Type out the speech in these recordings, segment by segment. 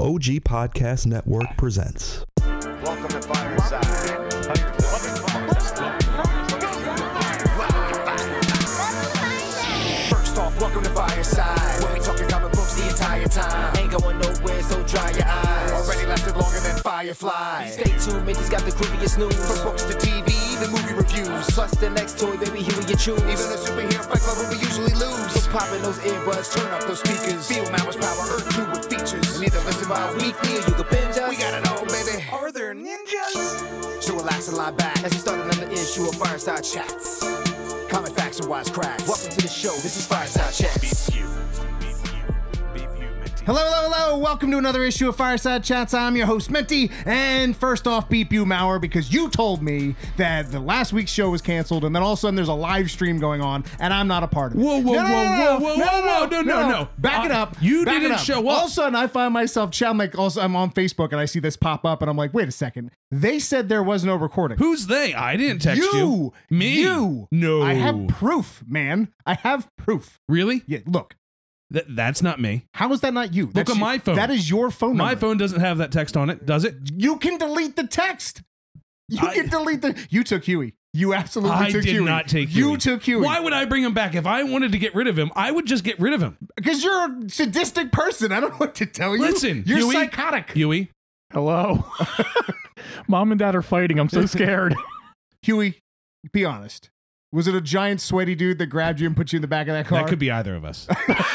OG Podcast Network presents. Welcome to Fireside. First off, welcome to Fireside. Where we talking comic books the entire time. Ain't going nowhere, so dry your eyes. Already lasted longer than Firefly. Stay tuned, Mitty's got the creepiest news. From books to TV, the movie reviews. Plus the next toy, baby, here you choose. Even the superhero fight club where we usually lose. So pop in those earbuds, turn up those speakers. Feel Mama's power, Earth 2 with features. And either listen bi-weekly or you can binge us. We got it all, baby. Are there ninjas? So relax and lie back as we start another issue of Fireside Chats. Comic facts and wise cracks. Welcome to the show. This is Fireside Chats. Hello. Welcome to another issue of Fireside Chats. I'm your host, Minty. And first off, beep you, Maurer, because you told me that the last week's show was canceled, and then all of a sudden there's a live stream going on, and I'm not a part of it. Whoa. No. Back it up. You Back didn't it up. show up. All of a sudden, I find myself, I'm on Facebook, and I see this pop up, and I'm like, wait a second. They said there was no recording. Who's they? I didn't text you. Me? You. No. I have proof, man. I have proof. Really? Yeah, look. That's not me. How is that not you? Look on my phone. That is your phone number. My phone doesn't have that text on it, does it? You can delete the text. You took Huey. You absolutely took Huey. I did not take Huey. You took Huey. Why would I bring him back? If I wanted to get rid of him, I would just get rid of him. Because you're a sadistic person. I don't know what to tell you. Listen, you're Huey, psychotic. Huey. Hello. Mom and Dad are fighting. I'm so scared. Huey, be honest. Was it a giant sweaty dude that grabbed you and put you in the back of that car? That could be either of us.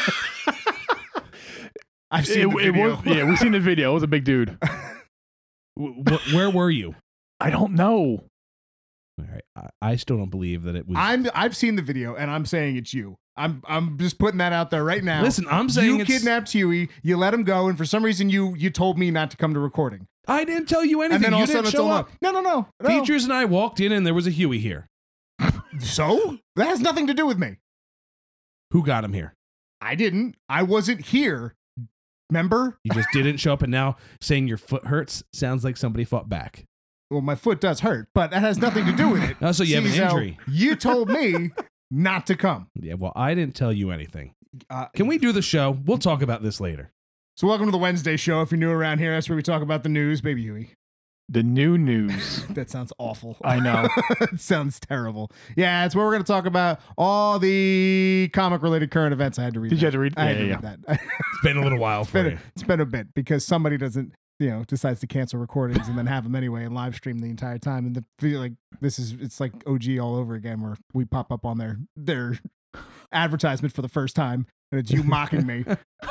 I've seen the video. Yeah, we've seen the video. It was a big dude. Where were you? I don't know. All right. I still don't believe that it was. I've seen the video, and I'm saying it's you. I'm just putting that out there right now. Listen, I'm saying you kidnapped Huey. You let him go, and for some reason you told me not to come to recording. I didn't tell you anything. And then all You of a sudden didn't it's show all up. No. Features and I walked in, and there was a Huey here. So that has nothing to do with me. Who got him here? I didn't. I wasn't here. Remember? You just didn't show up, and now saying your foot hurts sounds like somebody fought back. Well, my foot does hurt, but that has nothing to do with it. Oh, so you have an So injury. You told me not to come. Yeah, well, I didn't tell you anything. Can we do the show? We'll talk about this later. So welcome to the Wednesday show. If you're new around here, that's where we talk about the news. Baby Huey. The new news. That sounds awful. I know. It sounds terrible. Yeah, it's where we're going to talk about all the comic-related current events. I had to read Did that. you have to read? I had to Yeah. read that. It's been a little while for you. It's been a bit because somebody doesn't, decides to cancel recordings and then have them anyway and live stream the entire time. And it's like OG all over again, where we pop up on their advertisement for the first time, and it's you mocking me.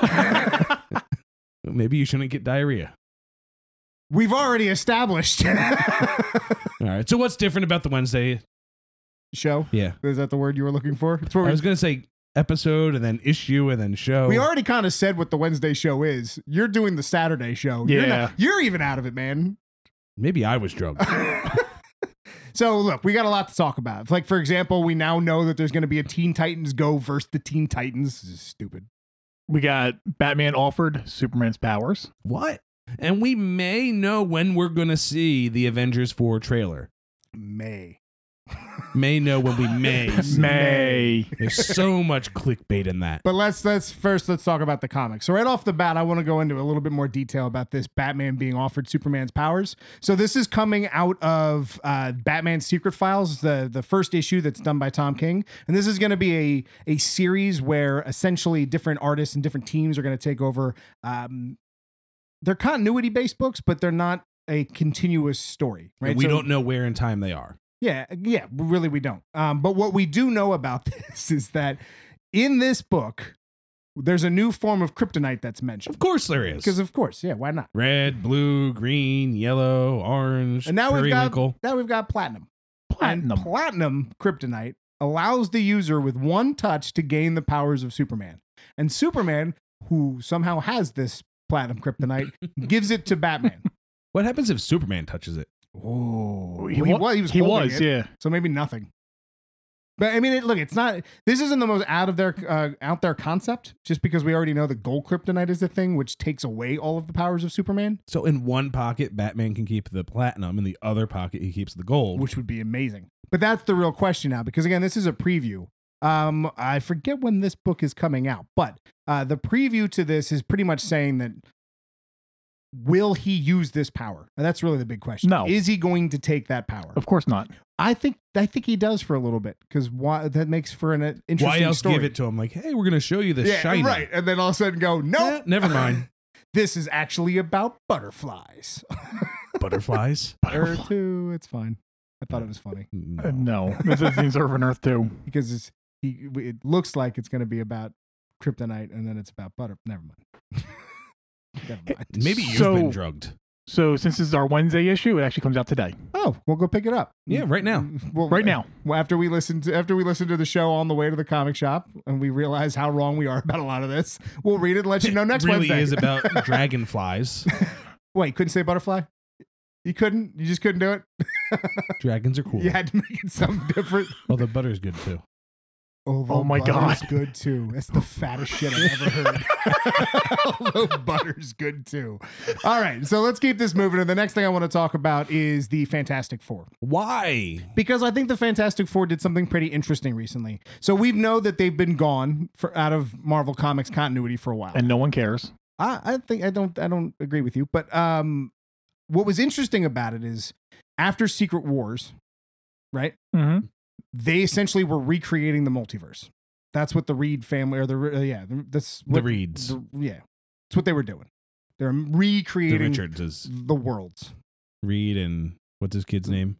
Maybe you shouldn't get diarrhea. We've already established. All right. So what's different about the Wednesday Show? Yeah. Is that the word you were looking for? It's where I was going to say episode and then issue and then show. we already kind of said what the Wednesday show is. You're doing the Saturday show. Yeah. You're even out of it, man. Maybe I was drunk. So look, we got a lot to talk about. Like, for example, we now know that there's going to be a Teen Titans Go versus the Teen Titans. This is stupid. We got Batman offered Superman's powers. What? And we may know when we're going to see the Avengers 4 trailer. May May know when we may. May. There's so much clickbait in that. But let's talk about the comics. So right off the bat, I want to go into a little bit more detail about this Batman being offered Superman's powers. So this is coming out of Batman Secret Files, the first issue that's done by Tom King. And this is going to be a series where essentially different artists and different teams are going to take over. They're continuity-based books, but they're not a continuous story, right? We So- don't know where in time they are. Yeah, really we don't. But what we do know about this is that in this book, there's a new form of kryptonite that's mentioned. Of course there is. Because of course, yeah, why not? Red, blue, green, yellow, orange, And now we've periwinkle. got platinum. Platinum. And platinum kryptonite allows the user with one touch to gain the powers of Superman. And Superman, who somehow has this platinum kryptonite, gives it to Batman. What happens if Superman touches it? Oh, He he was, holding it, yeah. So maybe nothing. But I mean, it's not. This isn't the most out there concept. Just because we already know that gold kryptonite is a thing, which takes away all of the powers of Superman, So in one pocket, Batman can keep the platinum. In the other pocket, he keeps the gold. which would be amazing. But that's the real question now, because again, this is a preview. I forget when this book is coming out, but the preview to this is pretty much saying that will he use this power? And that's really the big question. No. Is he going to take that power? Of course not. I think he does for a little bit, because that makes for an interesting Why else story. give it to him? Like, hey, we're going to show you this shiny. Right. And then all of a sudden go, no, Eh, never mind. This is actually about butterflies. Butterflies? Earth 2, it's fine. I thought it was funny No. This is things over on Earth too. because it looks like it's going to be about kryptonite, and then it's about butter. Never mind. Never mind. Maybe you've So- been drugged. So since this is our Wednesday issue, it actually comes out today. Oh, we'll go pick it up. Yeah, right now. Well, Right now. Well, after we listen to the show on the way to the comic shop, and we realize how wrong we are about a lot of this, we'll read it and let you know next It really Wednesday. is about dragonflies. Wait, you couldn't say butterfly? You couldn't? You just couldn't do it? Dragons are cool. You had to make it something different. Well, the butter's good too. Although my butter's God. good too. That's the fattest shit I've ever heard. Although butter's good too. All right, so let's keep this moving. And the next thing I want to talk about is the Fantastic Four. Why? Because I think the Fantastic Four did something pretty interesting recently. So we know that they've been gone out of Marvel Comics continuity for a while. And no one cares. I think I don't agree with you. But what was interesting about it is after Secret Wars, right? Mm-hmm. They essentially were recreating the multiverse. That's what the Reed family, or that's what, The Reeds. It's what they were doing. They're The recreating Richards. the worlds. Reed and what's his kid's name?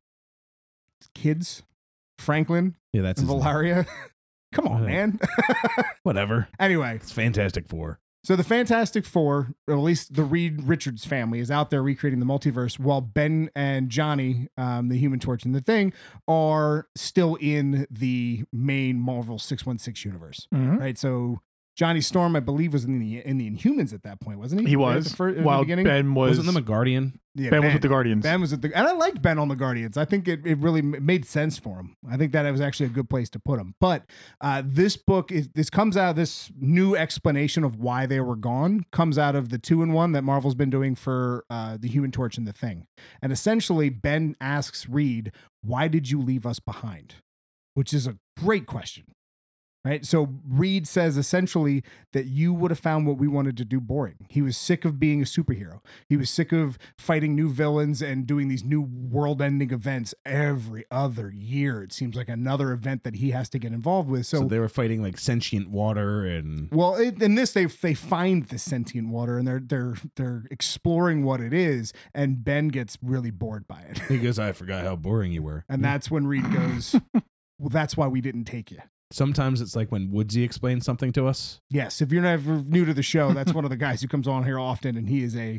Kids, Franklin, Yeah, that's and his name. Valeria. Come on, man. Whatever. Anyway, It's Fantastic Four. so the Fantastic Four, or at least the Reed Richards family, is out there recreating the multiverse, while Ben and Johnny, the Human Torch and the Thing, are still in the main Marvel 616 universe. Mm-hmm. Right, so Johnny Storm, I believe, was in the Inhumans at that point, wasn't he? He Right at was. the While beginning. Ben was. Wasn't them a Guardian? Yeah, Ben was with the Guardians. Ben was at the, and I liked Ben on the Guardians. I think it really made sense for him. I think that it was actually a good place to put him. But this book comes out of this new explanation of why they were gone. Comes out of the 2-in-1 that Marvel's been doing for the Human Torch and the Thing. And essentially, Ben asks Reed, "Why did you leave us behind?" Which is a great question. Right. So Reed says essentially that you would have found what we wanted to do boring. He was sick of being a superhero. He was sick of fighting new villains and doing these new world ending events every other year. It seems like another event that he has to get involved with. So they were fighting like sentient water and Well, in this they find the sentient water and they're exploring what it is, and Ben gets really bored by it. he goes, I forgot how boring you were. And that's when Reed goes, "Well, that's why we didn't take you." Sometimes it's like when Woodsy explains something to us. Yes, if you're never new to the show, that's one of the guys who comes on here often, and he is the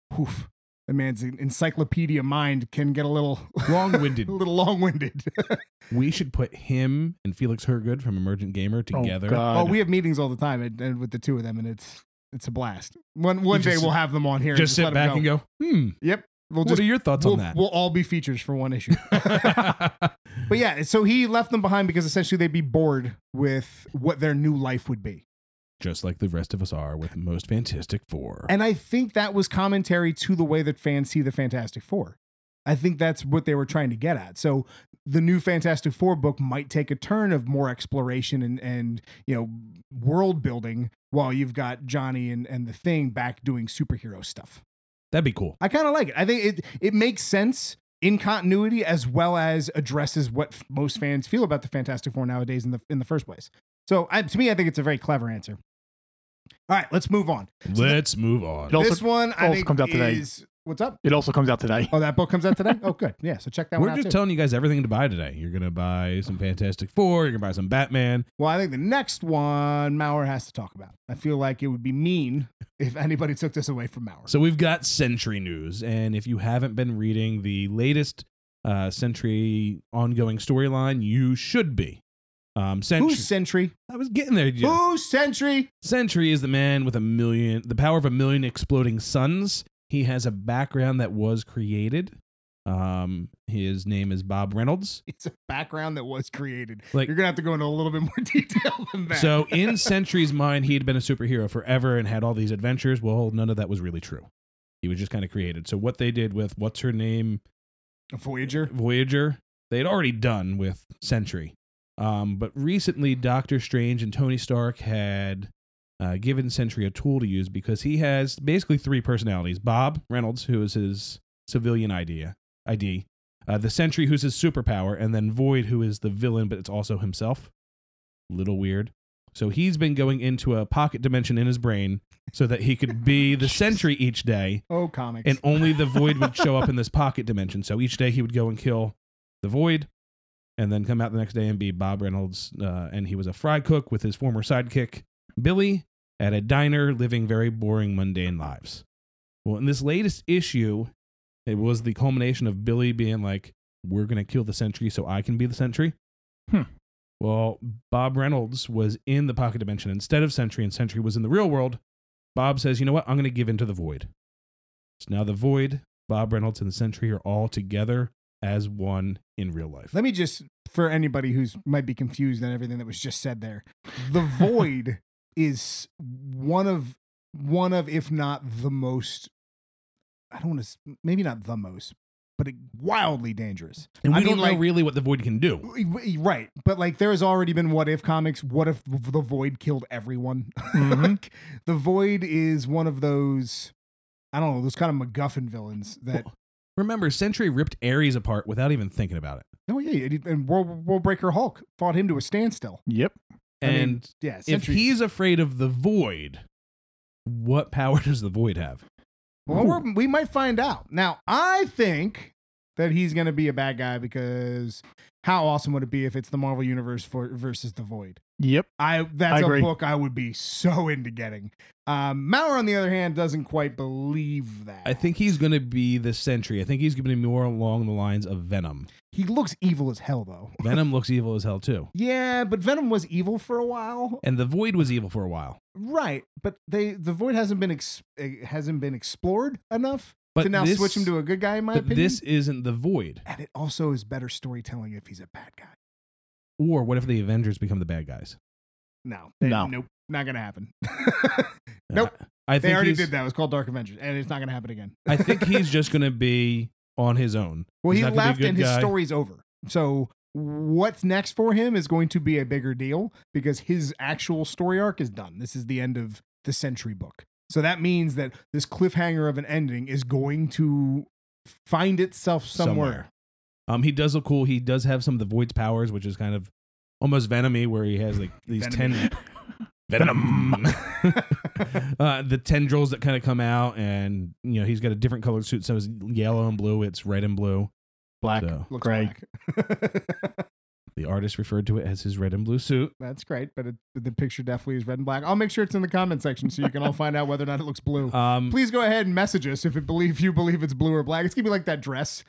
man's encyclopedia mind can get a little Long-winded. a little long-winded. We should put him and Felix Hergood from Emergent Gamer together. Oh, God. Oh, we have meetings all the time, and with the two of them, and it's a blast. One day just we'll have them on here. Just and sit let 'em back and go, Yep. We'll what are your thoughts on that? We'll all be features for one issue. But yeah, so he left them behind because essentially they'd be bored with what their new life would be. Just like the rest of us are with Most Fantastic Four. And I think that was commentary to the way that fans see the Fantastic Four. I think that's what they were trying to get at. So the new Fantastic Four book might take a turn of more exploration and world building, while you've got Johnny and the Thing back doing superhero stuff. That'd be cool. I kind of like it. I think it makes sense in continuity, as well as addresses what most fans feel about the Fantastic Four nowadays in the first place. So to me, I think it's a very clever answer. All right, let's move on. Let's move on. It also- This one I also think comes out today. is what's up? It also comes out today. Oh, that book comes out today? Oh, good. Yeah, so check that We're one out just too. telling you guys everything to buy today. You're going to buy some Fantastic Four. You're going to buy some Batman. Well, I think the next one Maurer has to talk about. I feel like it would be mean if anybody took this away from Maurer. So we've got Sentry news. And if you haven't been reading the latest Sentry ongoing storyline, you should be. Sentry. Who's Sentry? I was getting there. Jim. Who's Sentry? Sentry is the man with the power of 1,000,000 exploding suns. He has a background that was created. His name is Bob Reynolds. It's a background that was created. Like- You're gonna have to go into a little bit more detail than that. So in Sentry's mind, he'd been a superhero forever and had all these adventures. Well, none of that was really true. He was just kind of created. So what they did with what's her name, Voyager. they had already done with Sentry. But recently, Doctor Strange and Tony Stark had given Sentry a tool to use because he has basically 3 personalities. Bob Reynolds, who is his civilian ID, the Sentry, who's his superpower, and then Void, who is the villain, but it's also himself. Little weird. So he's been going into a pocket dimension in his brain so that he could be the Sentry each day. Oh, comics. And only the Void would show up in this pocket dimension. So each day he would go and kill the Void and then come out the next day and be Bob Reynolds. And he was a fry cook with his former sidekick, Billy, at a diner living very boring, mundane lives. Well, in this latest issue, it was the culmination of Billy being like, we're going to kill the Sentry so I can be the Sentry. Well, Bob Reynolds was in the pocket dimension instead of Sentry, and Sentry was in the real world. Bob says, you know what? I'm going to give in to the Void. So now the Void, Bob Reynolds, and the Sentry are all together as one in real life. Let me just, for anybody who's might be confused on everything that was just said there, the Void is one of, if not the most, I don't want to, maybe not the most, but wildly dangerous. And we I don't mean, know really what the Void can do. Right. But like there has already been What If comics. What if the Void killed everyone? Like, the Void is one of those, I don't know, those kind of MacGuffin villains that. Well, remember, Sentry ripped Ares apart without even thinking about it. Oh, yeah. And World Breaker Hulk fought him to a standstill. Yep. And yeah, if he's afraid of the Void, what power does the Void have? Well, we might find out. Now, I think that he's going to be a bad guy because how awesome would it be if it's the Marvel Universe versus the Void? Yep. That's agree. a book I would be so into getting. Maurer, on the other hand, doesn't quite believe that. I think he's going to be the Sentry. I think he's going to be more along the lines of Venom. He looks evil as hell, though. Venom looks evil as hell, too. Yeah, but Venom was evil for a while. And the Void was evil for a while. Right, but the Void hasn't been explored enough But to now this- switch him to a good guy, in my But opinion. this isn't the Void. And it also is better storytelling if he's a bad guy. Or what if the Avengers become the bad guys? No. No. Nope. Not going to happen. Nope. I They think already he's- did that. It was called Dark Avengers, and it's not going to happen again. I think he's just going to be on his own. Well, He's he not gonna be a left good and his guy. story's over. So what's next for him is going to be a bigger deal because his actual story arc is done. This is the end of the Sentry book. So that means that this cliffhanger of an ending is going to find itself somewhere. He does look cool. He does have some of the Void's powers, which is kind of almost Venom-y, where he has like these Venom-y. 10 Venom. The tendrils that kind of come out, and you know he's got a different colored suit. So it's yellow and blue. It's red and blue. Black. So Looks Gray. black. the artist referred to it as his red and blue suit. That's great, but the picture definitely is red and black. I'll make sure it's in the comment section so you can all find out whether or not it looks blue. Please go ahead and message us if you believe it's blue or black. It's gonna be like that dress.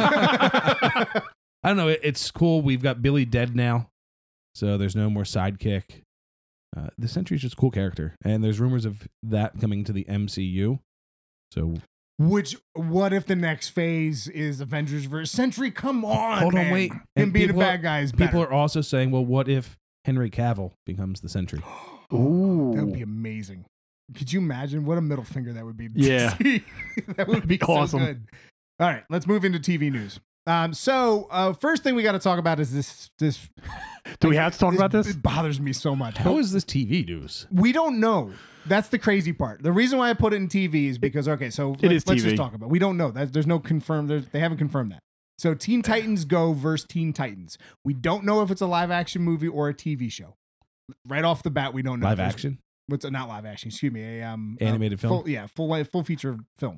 I don't know. It's cool. We've got Billy dead now, so there's no more sidekick. The Sentry's just a cool character, and there's rumors of that coming to the MCU. So What if the next phase is Avengers versus Sentry? Come on, hold on, man. wait. Him And being a people bad guy is better. People are also saying, well, what if Henry Cavill becomes the Sentry? Ooh. That would be amazing. Could you imagine what a middle finger that would be? to Yeah. DC? That would be That'd be awesome. So good. All right, let's move into TV news. First thing we got to talk about is this. Do we have to talk about this? It bothers me so much. How is this TV news? We don't know. That's the crazy part. The reason why I put it in TV is because let's is just TV. talk about it. We don't know. There's no confirmed. They haven't confirmed that. So Teen Titans Go versus Teen Titans. We don't know if it's a live action movie or a TV show. Right off the bat, we don't know. Live action? What's not live action? Excuse me. Animated film? Full feature film.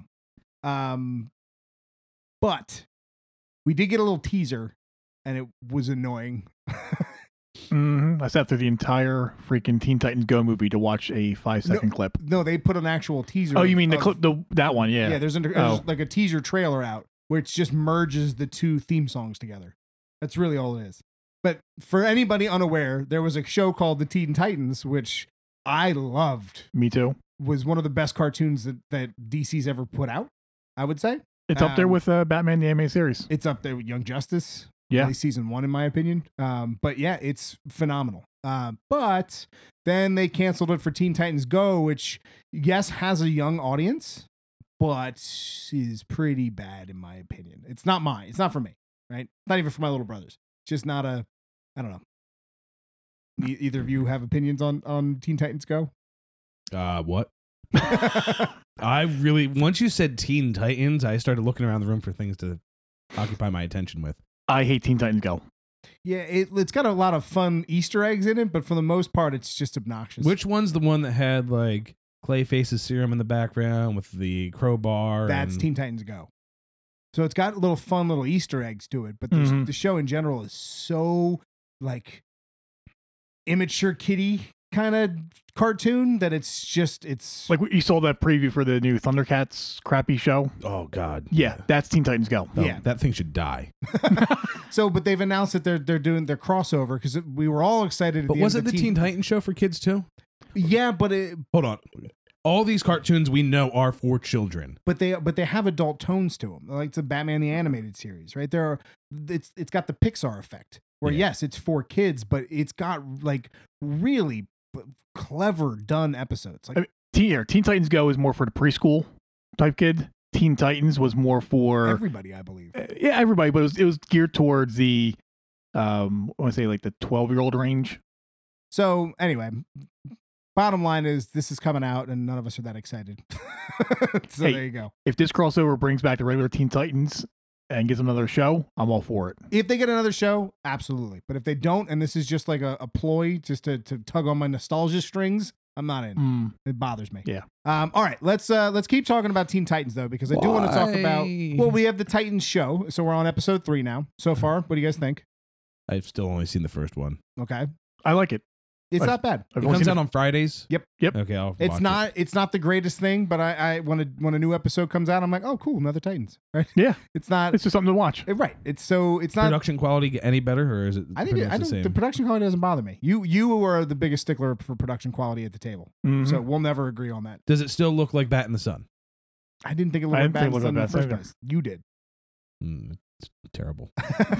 But we did get a little teaser, and it was annoying. I sat through the entire freaking Teen Titans Go movie to watch a 5-second clip. No, they put an actual teaser. Oh, you mean the of- clip? That one? Yeah. Yeah, there's like a teaser trailer out, which just merges the two theme songs together. That's really all it is. But for anybody unaware, there was a show called The Teen Titans, which I loved. Me too. Was one of the best cartoons that DC's ever put out, I would say. It's up there with Batman the Animated Series. It's up there with Young Justice. Yeah. At least season 1, in my opinion. But yeah, it's phenomenal. But then they canceled it for Teen Titans Go, which, yes, has a young audience, but is pretty bad, in my opinion. It's not mine. It's not for me, right? It's not even for my little brothers. It's just not I don't know. Either of you have opinions on Teen Titans Go? What? Once you said Teen Titans, I started looking around the room for things to occupy my attention with. I hate Teen Titans Go. Yeah, it's got a lot of fun Easter eggs in it, but for the most part, it's just obnoxious. Which one's the one that had like Clayface's serum in the background with the crowbar? That's and... Teen Titans Go. So it's got little fun little Easter eggs to it, but the show in general is so like immature kiddie kind of cartoon that it's Like you saw that preview for the new Thundercats crappy show. Oh God. Yeah, that's Teen Titans Go. Oh, Yeah. that thing should die. So, but they've announced that they're doing their crossover because we were all excited. At But the end was of it the Teen Titans show for kids too? Yeah, but it, Hold on. All these cartoons we know are for children. but they have adult tones to them, like the Batman the Animated Series, right? It's got the Pixar effect where Yeah. yes, it's for kids, but it's got like really clever done episodes. Like Teen Titans Go is more for the preschool type kid. Teen Titans was more for everybody, I believe. yeah, everybody, but it was geared towards the I want to say like the 12-year-old range. So anyway, bottom line is this is coming out, and none of us are that excited. So Hey. there you go. If this crossover brings back the regular Teen Titans and gives them another show, I'm all for it. If they get another show, absolutely. But if they don't, and this is just like a ploy just to tug on my nostalgia strings, I'm not in. It bothers me. Yeah. All right. Let's keep talking about Teen Titans though, because I do want to talk about. Why? Well, we have the Titans show, so we're on episode 3 now. So far, what do you guys think? I've still only seen the first one. Okay, I like it. it's I've- not bad. I've It only comes seen out on Fridays. Yep. Okay, I'll It's watch not. it. It's not the greatest thing, but I when a new episode comes out, I'm like, oh, cool, another Titans. Right? Yeah. It's not. It's just something to watch. Right. It's not. Production quality get any better, or is it? I think pretty much I the don't. same? The production quality doesn't bother me. You are the biggest stickler for production quality at the table, Mhm. so we'll never agree on that. Does it still look like Bat in the Sun? I didn't think it I looked didn't bad think it looked in the bad first either. place. You did. It's terrible.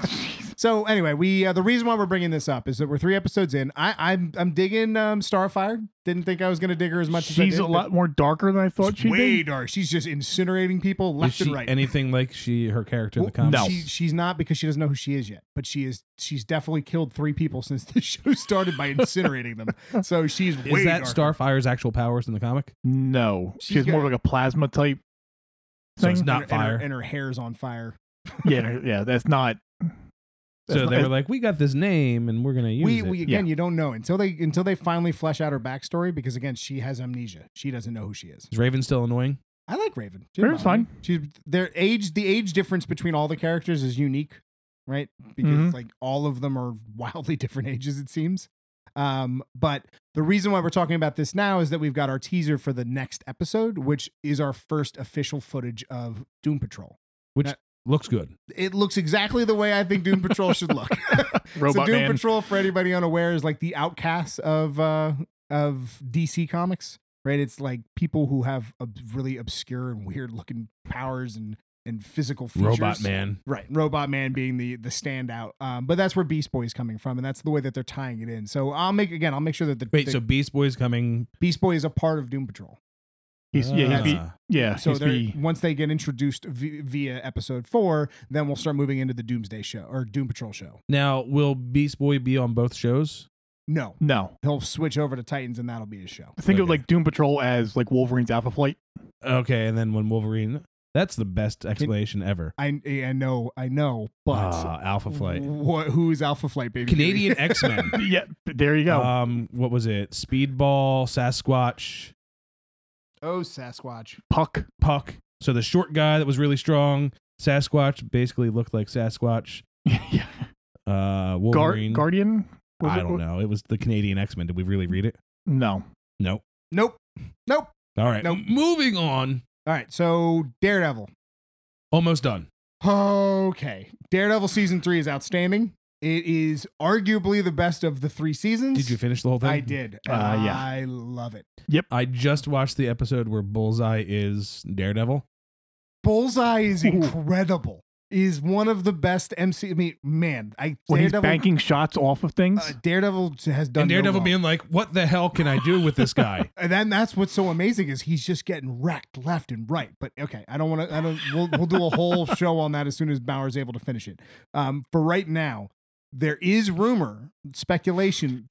So anyway, we the reason why we're bringing this up is that we're 3 episodes in. I'm digging Starfire. Didn't think I was going to dig her as much as I did. She's a lot more darker than I thought she'd way be. dark. She's just incinerating people Is left she and right. anything like her character in the Well, comics? No. she's not, because she doesn't know who she is yet. But she's definitely killed 3 people since the show started by incinerating them. So she's way Is that darker. Starfire's actual powers in the comic? No. She's She's more got- like a plasma type So it's thing. not and fire. her hair's on fire. Yeah, that's not. So that's they not- were like, we got this name and we're going to use it. We again, you don't know until they finally flesh out her backstory, because again, she has amnesia. She doesn't know who she is. Is Raven still annoying? I like Raven. She doesn't Raven's bother me. fine. The age difference between all the characters is unique, right? Because Mhm. like all of them are wildly different ages, it seems. But the reason why we're talking about this now is that we've got our teaser for the next episode, which is our first official footage of Doom Patrol. Which That- looks good. It looks exactly the way I think Doom Patrol should look. So Robot Doom Man. Patrol, for anybody unaware, is like the outcasts of DC Comics, right? It's like people who have really obscure and weird looking powers and physical features. Robot Man. Right, Robot Man being the standout. But that's where Beast Boy is coming from, and that's the way that they're tying it in. So I'll make sure that Wait, the so Beast Boy's coming. Beast Boy is a part of Doom Patrol. He's So he's they're once they get introduced via episode 4, then we'll start moving into the Doomsday show or Doom Patrol show. Now, will Beast Boy be on both shows? No, no. he'll switch over to Titans, and that'll be his show. Think of Okay. like Doom Patrol as like Wolverine's Alpha Flight. Okay, and then when Wolverine. That's the best explanation ever. I know, but Alpha Flight. who is Alpha Flight, baby? Canadian X-Men. Yeah, there you go. What was it? Speedball, Sasquatch, Oh, Sasquatch. Puck. Puck. So the short guy that was really strong, Sasquatch, basically looked like Sasquatch. Yeah. Wolverine. Guardian. Was I it? don't know. It was the Canadian X-Men. Did we really read it? No. Nope. Nope. All right. Nope. Moving on. All right, so Daredevil. Almost done. Okay, Daredevil season 3 is outstanding. It is arguably the best of the 3 seasons. Did you finish the whole thing? I did. Yeah. I love it. I just watched the episode where Bullseye is Daredevil. Bullseye is incredible. Is one of the best MC. I mean, man, When he's banking shots off of things. Daredevil has done. And Daredevil no wrong. being like, what the hell can I do with this guy? And then that's what's so amazing is he's just getting wrecked left and right. But okay, I don't want to. We'll do a whole show on that as soon as Bauer's able to finish it. For right now, there is rumor, speculation that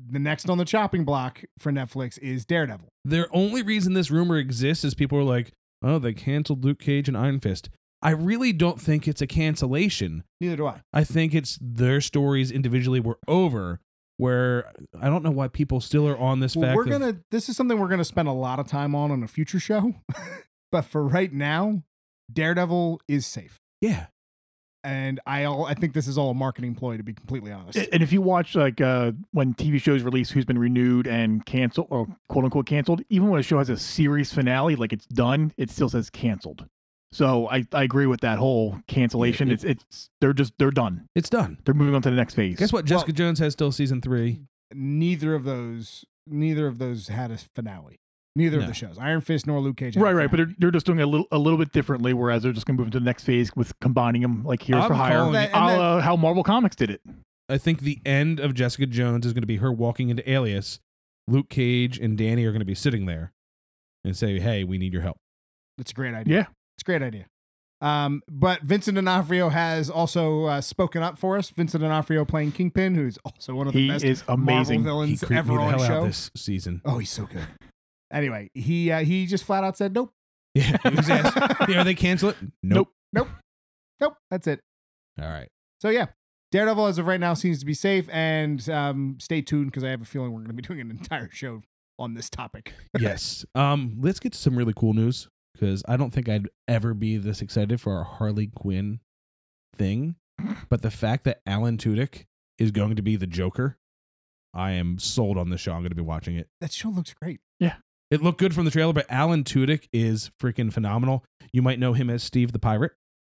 the next on the chopping block for Netflix is Daredevil. The only reason this rumor exists is people are like, oh, they canceled Luke Cage and Iron Fist. I really don't think it's a cancellation. Neither do I. I think it's their stories individually were over, where I don't know why people still are on this fact. This is something we're gonna spend a lot of time on a future show. But for right now, Daredevil is safe. Yeah. And I think this is all a marketing ploy, to be completely honest. And if you watch when TV shows release who's been renewed and canceled or quote unquote canceled, even when a show has a series finale, like it's done, it still says canceled. So I agree with that whole cancellation. They're done. It's done. They're moving on to the next phase. Guess what? Jessica Jones has still season 3. Neither of those had a finale. Neither of the shows, Iron Fist nor Luke Cage. Right. But they're just doing a little bit differently, whereas they're just going to move into the next phase with combining them like Heroes for Hire, how Marvel Comics did it. I think the end of Jessica Jones is going to be her walking into Alias. Luke Cage and Danny are going to be sitting there and say, "Hey, we need your help." That's a great idea. Yeah, it's a great idea. But Vincent D'Onofrio has also spoken up for us. Vincent D'Onofrio playing Kingpin, who's also one of the best is amazing. Marvel villains he ever me the on hell show out this season. Oh, he's so good. Anyway, he just flat out said nope. Yeah, he was asked, are they cancel it? Nope. That's it. All right. So yeah, Daredevil as of right now seems to be safe, and stay tuned because I have a feeling we're going to be doing an entire show on this topic. Yes. Let's get to some really cool news, because I don't think I'd ever be this excited for our Harley Quinn thing, but the fact that Alan Tudyk is going to be the Joker, I am sold on this show. I'm going to be watching it. That show looks great. Yeah. It looked good from the trailer, but Alan Tudyk is freaking phenomenal. You might know him as Steve the Pirate,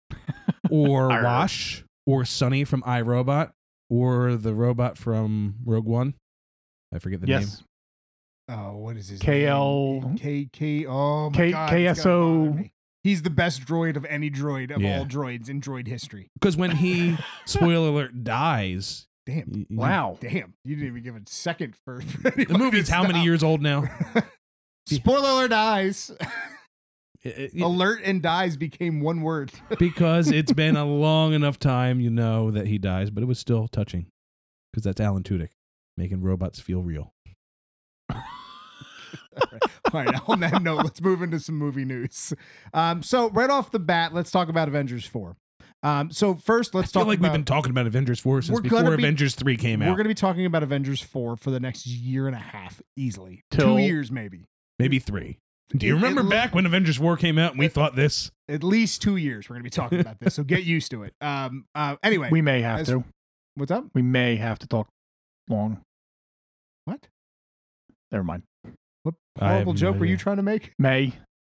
or Wash, or Sonny from iRobot, or the robot from Rogue One. I forget the name. Oh, what is his KL name? Oh my God. KSO. He's the best droid of any droid of all droids in droid history. Because when he, spoiler alert, dies. Damn. Wow. Damn. You didn't even give a second for the movie's how many years old now? Spoiler alert, dies. Alert and dies became one word. Because it's been a long enough time, you know, that he dies, but it was still touching. Because that's Alan Tudyk, making robots feel real. All right, on that note, let's move into some movie news. So right off the bat, let's talk about Avengers 4. So first, let's talk about... we've been talking about Avengers 4 since before Avengers 3 came out. We're going to be talking about Avengers 4 for the next year and a half, easily. Till 2 years, maybe. Maybe 3. Do you remember back when Avengers 4 came out and we thought this? At least 2 years we're going to be talking about this, so get used to it. Anyway. We may have to. What's up? We may have to talk long. What? Never mind. What horrible joke were you trying to make? May.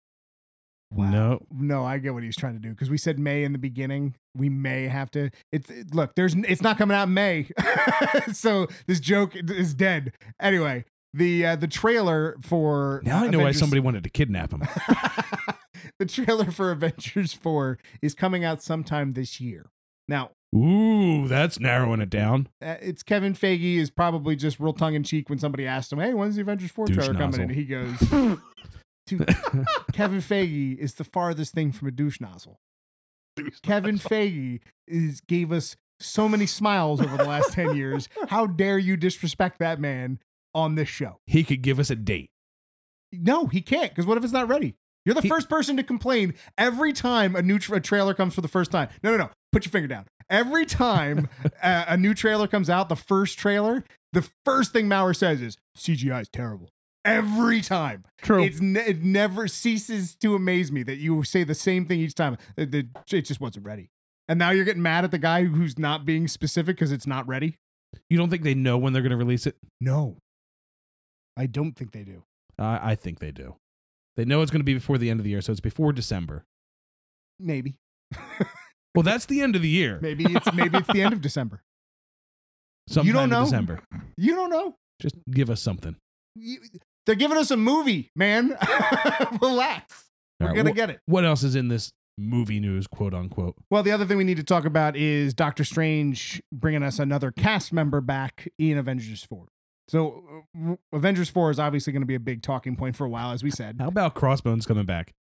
Wow. No, I get what he's trying to do, because we said May in the beginning. We may have to. Look, it's not coming out in May, so this joke is dead. Anyway, the trailer for now I know why somebody wanted to kidnap him. The trailer for Avengers 4 is coming out sometime this year. Now, ooh, that's narrowing it down. It's Kevin Feige is probably just real tongue in cheek when somebody asked him, "Hey, when's the Avengers 4 trailer coming?" And he goes, "Dude, Kevin Feige is the farthest thing from a douche nozzle. Kevin Feige gave us so many smiles over the last 10 years. How dare you disrespect that man on this show?" He could give us a date. No, he can't, because what if it's not ready? You're the first person to complain every time a new trailer comes for the first time. No. Put your finger down. Every time a new trailer comes out, the first trailer, the first thing Maurer says is, CGI is terrible. Every time. True. It never ceases to amaze me that you say the same thing each time. It just wasn't ready. And now you're getting mad at the guy who's not being specific because it's not ready? You don't think they know when they're going to release it? No. I don't think they do. I think they do. They know it's going to be before the end of the year, so it's before December. Maybe. Well, that's the end of the year. Maybe it's the end of December. Sometime you don't know. in December. You don't know. Just give us something. They're giving us a movie, man. Relax. We're going to get it. What else is in this movie news, quote unquote? Well, the other thing we need to talk about is Doctor Strange bringing us another cast member back in Avengers 4. So Avengers 4 is obviously going to be a big talking point for a while, as we said. How about Crossbones coming back?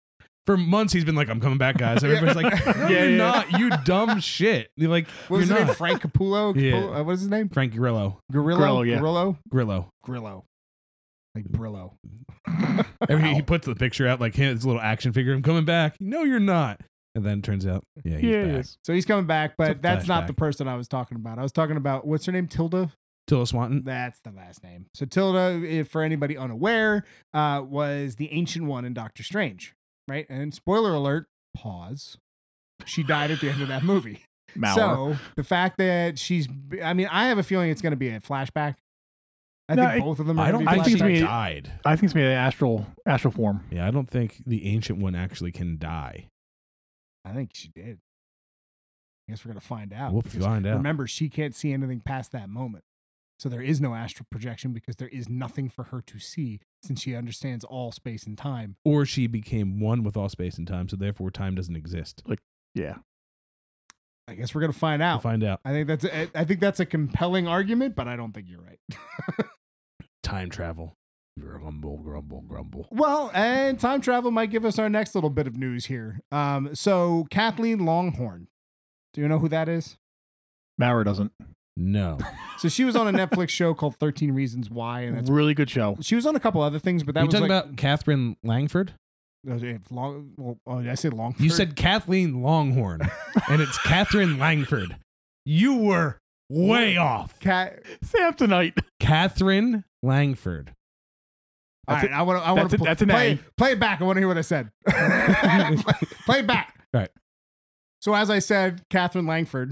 For months, he's been like, "I'm coming back, guys." And everybody's like, "No, you're not. You dumb shit." You're like, What was "You're his name? not." Frank Capullo? Yeah. What is his name? Frank Grillo. Grillo? yeah. Grillo. Like Brillo. He puts the picture out like his little action figure. I'm coming back. No, you're not. And then it turns out, he's Yeah, back. yes. So he's coming back, It's a but that's not the flashback. person I was talking about. I was talking about, what's her name? Tilda? Tilda Swinton. That's the last name. So Tilda, if for anybody unaware, was the Ancient One in Doctor Strange, right? And spoiler alert, pause. She died at the end of that movie. Mauer. So the fact that I have a feeling it's going to be a flashback. I No, think both of them are I going don't to be think think she it's flashbacks. me- died. I think it's made an astral form. Yeah, I don't think the Ancient One actually can die. I think she did. I guess we're going to find out. We'll because find out. Remember, she can't see anything past that moment. So there is no astral projection because there is nothing for her to see since she understands all space and time. Or she became one with all space and time, so therefore time doesn't exist. Yeah. I guess we're going to find We'll out. find out. I think that's a compelling argument, but I don't think you're right. Time travel. Grumble, grumble, grumble. Well, and time travel might give us our next little bit of news here. So Kathleen Longhorn, do you know who that is? Mauer doesn't. No. So she was on a Netflix show called 13 Reasons Why, and that's, Really good show. she was on a couple other things, but that you was talking like about Catherine Langford? did I say Longford? You said Kathleen Longhorn, and it's Catherine Langford. You were way off. Samsonite. Catherine Langford. All right, I want to that's an A. play it back. I want to hear what I said. play it back. All right. So as I said, Catherine Langford.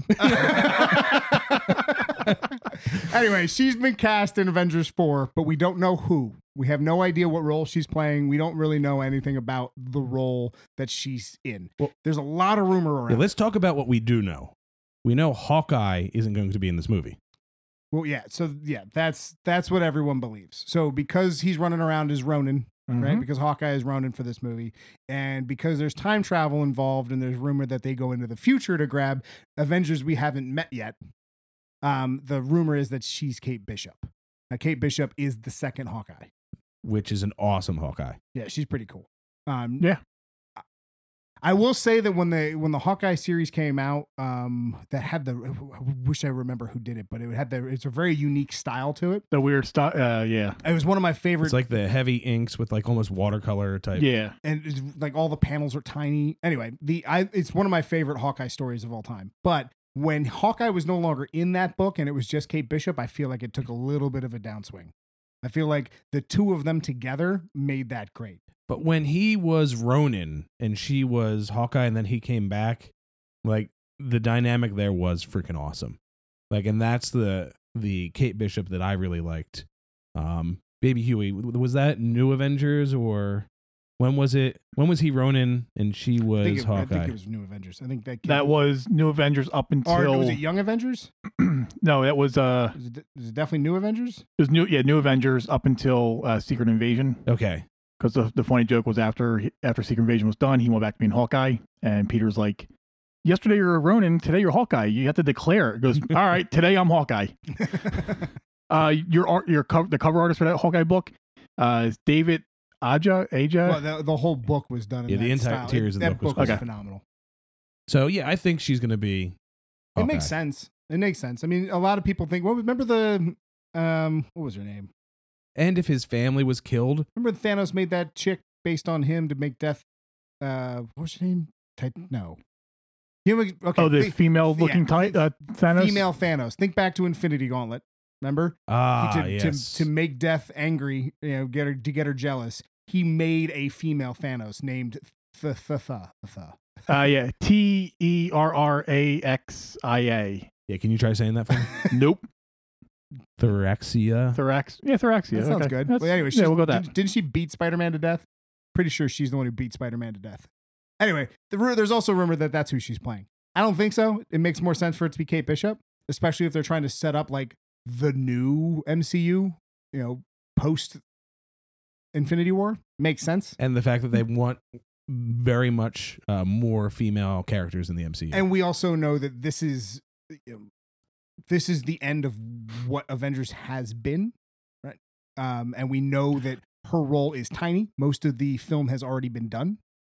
Anyway, she's been cast in Avengers 4, but we don't know who. We have no idea what role she's playing. We don't really know anything about the role that she's in. Well- There's a lot of rumor around. Yeah, let's talk about what we do know. We know Hawkeye isn't going to be in this movie. Well, yeah. So yeah, that's what everyone believes. So because he's running around as Ronin, right? Because Hawkeye is Ronin for this movie, and because there's time travel involved, and there's rumor that they go into the future to grab Avengers we haven't met yet. The rumor is that she's Kate Bishop. Now, Kate Bishop is the second Hawkeye. Which is an awesome Hawkeye. Yeah, she's pretty cool. Yeah. I will say that when the Hawkeye series came out, that had I wish I remember who did it, but it's a very unique style to it. The weird stuff. Yeah. It was one of my favorite. It's like the heavy inks with like almost watercolor type. Yeah. And it's like all the panels are tiny. Anyway, it's one of my favorite Hawkeye stories of all time. But when Hawkeye was no longer in that book and it was just Kate Bishop, I feel like it took a little bit of a downswing. I feel like the two of them together made that great. But when he was Ronin and she was Hawkeye and then he came back, like the dynamic there was freaking awesome. Like, and that's the Kate Bishop that I really liked. Baby Huey, was that New Avengers or when was it? When was he Ronin and she was I Hawkeye? think it was New Avengers. I think That was New Avengers up or until. was it Young Avengers? No, that was Is it definitely New Avengers? it was New Avengers up until Secret Invasion. Okay. Because the funny joke was after Secret Invasion was done, he went back to being Hawkeye, and Peter's like, "Yesterday you were Ronin, today you're Hawkeye. You have to declare." It goes, "All right, today I'm Hawkeye." The cover artist for that Hawkeye book is David Aja. Well, the whole book was done in Yeah, that the entire style. series of the That book was was cool. phenomenal. So yeah, I think she's gonna be It Hawkeye. makes sense. It makes sense. I mean, a lot of people think, well, remember what was her name? And if his family was killed, Remember Thanos made that chick based on him to make death. What was her name? No. Okay, The female-looking Thanos. female Thanos. Think back to Infinity Gauntlet. Remember? yes. To make Death angry, get her jealous. He made a female Thanos named Thea. Yeah, Terraxia. Yeah, can you try saying that for me? Nope. Theraxia. Theraxia. That sounds okay. good. That's- Well, anyway, yeah, we'll go with that. Didn't she beat Spider-Man to death? Pretty sure she's the one who beat Spider-Man to death. Anyway, there's also rumor that that's who she's playing. I don't think so. It makes more sense for it to be Kate Bishop, especially if they're trying to set up like the new MCU, post Infinity War. Makes sense. And the fact that they want very much more female characters in the MCU. And we also know that this is the end of what Avengers has been, right? And we know that her role is tiny. Most of the film has already been done.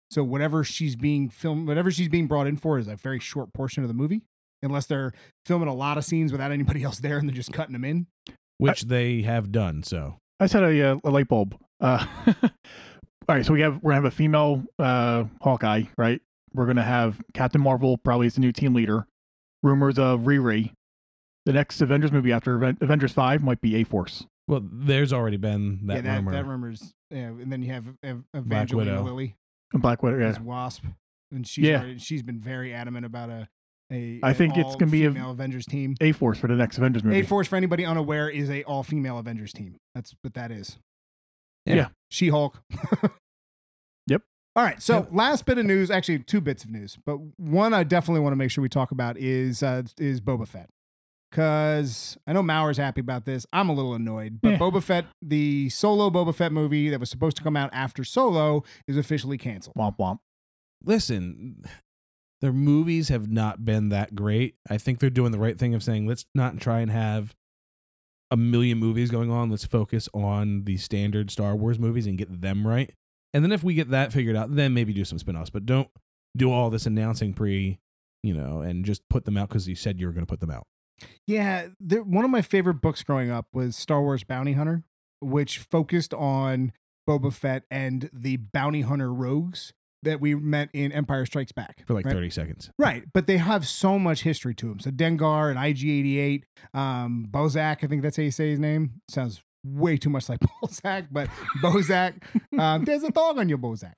So whatever she's being brought in for is a very short portion of the movie, unless they're filming a lot of scenes without anybody else there and they're just cutting them in. Which they have done. So I just had a light bulb. All right, so we're gonna have a female Hawkeye, right? We're gonna have Captain Marvel, probably as the new team leader. Rumors of Riri. The next Avengers movie after Avengers 5 might be A-Force. well, there's already been that rumor. That rumor's and then you have Widow. Evangelina Lilly And Black Widow, yeah. as Wasp, and she's been very adamant about I think it's gonna be a female Avengers team. A-Force for the next Avengers movie. A-Force, for anybody unaware, is a all female Avengers team. That's what that is. Yeah. She-Hulk. Yep. All right. So last bit of news, actually 2 bits of news, but one I definitely want to make sure we talk about is Boba Fett. Because I know Mauer's happy about this. I'm a little annoyed. But Boba Fett, the solo Boba Fett movie that was supposed to come out after Solo, is officially canceled. Womp womp. Listen, their movies have not been that great. I think they're doing the right thing of saying, let's not try and have a million movies going on. Let's focus on the standard Star Wars movies and get them right. And then if we get that figured out, then maybe do some spin-offs. But don't do all this announcing and just put them out because you said you were going to put them out. Yeah, one of my favorite books growing up was Star Wars Bounty Hunter, which focused on Boba Fett and the bounty hunter rogues that we met in Empire Strikes Back. For like right? 30 seconds. Right, but they have so much history to them. So Dengar and IG-88, Bozak, I think that's how you say his name. Sounds way too much like Bozak, but Bozak. There's a dog on your Bozak.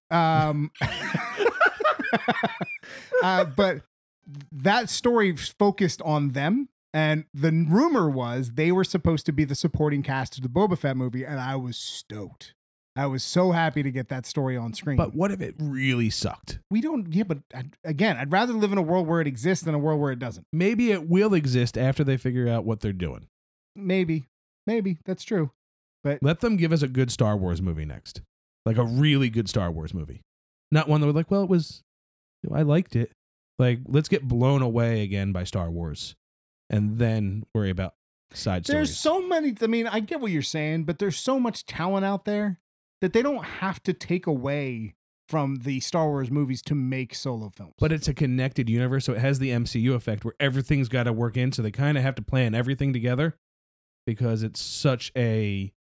But that story focused on them. And the rumor was they were supposed to be the supporting cast of the Boba Fett movie, and I was stoked. I was so happy to get that story on screen. But what if it really sucked? But again, I'd rather live in a world where it exists than a world where it doesn't. Maybe it will exist after they figure out what they're doing. Maybe, that's true. But Let them give us a good Star Wars movie next. Like a really good Star Wars movie. Not one that we're like, well, I liked it. Like, let's get blown away again by Star Wars. And then worry about side stories. there's so many. I mean, I get what you're saying, but there's so much talent out there that they don't have to take away from the Star Wars movies to make solo films. But it's a connected universe, so it has the MCU effect where everything's got to work in. So they kind of have to plan everything together because it's such a,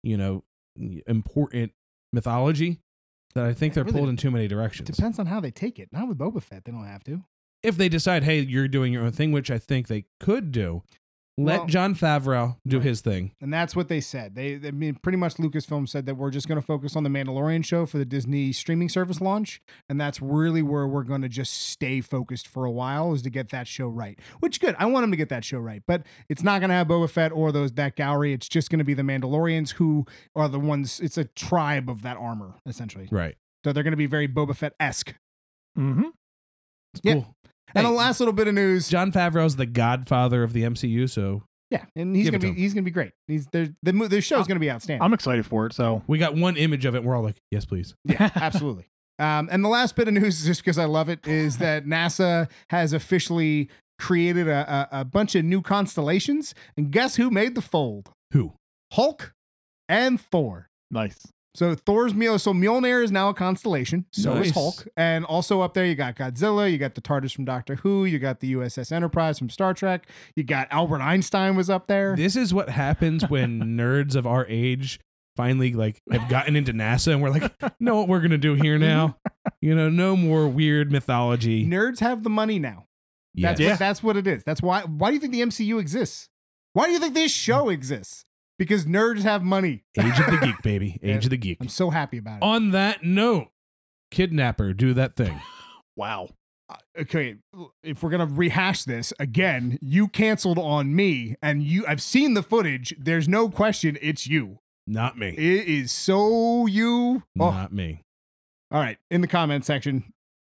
important mythology that I think they're really pulled in too many directions. Depends on how they take it. Not with Boba Fett, they don't have to. If they decide, hey, you're doing your own thing, which I think they could do, let Well, Jon Favreau do his thing. And that's what they said. I mean, pretty much Lucasfilm said that we're just going to focus on the Mandalorian show for the Disney streaming service launch. And that's really where we're going to just stay focused for a while, is to get that show right. Which, good. I want them to get that show right. But it's not going to have Boba Fett or that gallery. It's just going to be the Mandalorians, who are the ones, it's a tribe of that armor, essentially. Right. So they're going to be very Boba Fett-esque. Mm-hmm. It's Yeah. cool. And Hey, the last little bit of news. Jon Favreau's the godfather of the MCU, so Yeah, and he's Give it gonna to be great. The show's gonna be outstanding. I'm excited for it. So we got one image of it and we're all like, yes, please. Yeah, absolutely. And the last bit of news, just because I love it, is that NASA has officially created a bunch of new constellations, and guess who made the fold? Who? Hulk and Thor. nice. So Mjolnir is now a constellation. So is Nice. Hulk. And also up there, you got Godzilla, you got the TARDIS from Doctor Who, you got the USS Enterprise from Star Trek, you got Albert Einstein was up there. This is what happens when nerds of our age finally have gotten into NASA and we're like, know what we're gonna do here now? No more weird mythology. Nerds have the money now. Yes. That's what it is. That's why do you think the MCU exists? Why do you think this show exists? Because nerds have money. Age of the geek, baby. Age of the geek. I'm so happy about it. On that note, kidnapper, do that thing. Wow. Okay, if we're gonna rehash this again, you canceled on me, and I've seen the footage. There's no question, it's you. Not me. It is so you. Oh, Not me. all right. In the comment section,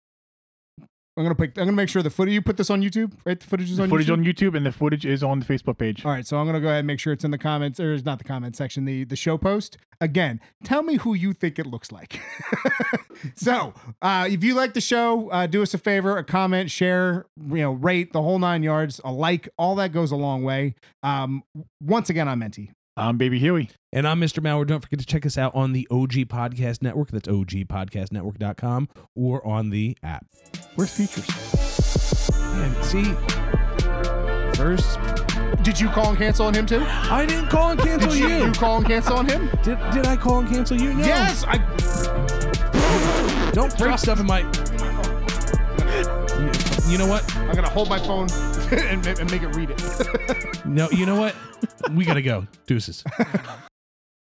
I'm gonna make sure the footage. You put this on YouTube, right? The footage is The on footage YouTube. on YouTube and the footage is on the Facebook page. All right, so I'm gonna go ahead and make sure it's in the comments, or it's not the comment section, the show post. Again, tell me who you think it looks like. So, if you like the show, do us a favor: a comment, share, rate, the whole 9 yards, a like. All that goes a long way. Once again, I'm Menti. I'm Baby Huey. And I'm Mr. Mauer. Don't forget to check us out on the OG Podcast Network. That's ogpodcastnetwork.com or on the app. Where's Features? And see, first, Did you call and cancel on him too? I didn't call and cancel Did you. you call and cancel on him? Did I call and cancel you? No. Yes, I. Don't break stuff in my. You know what? I'm gonna hold my phone and make it read it. No, you know what? We gotta go. Deuces.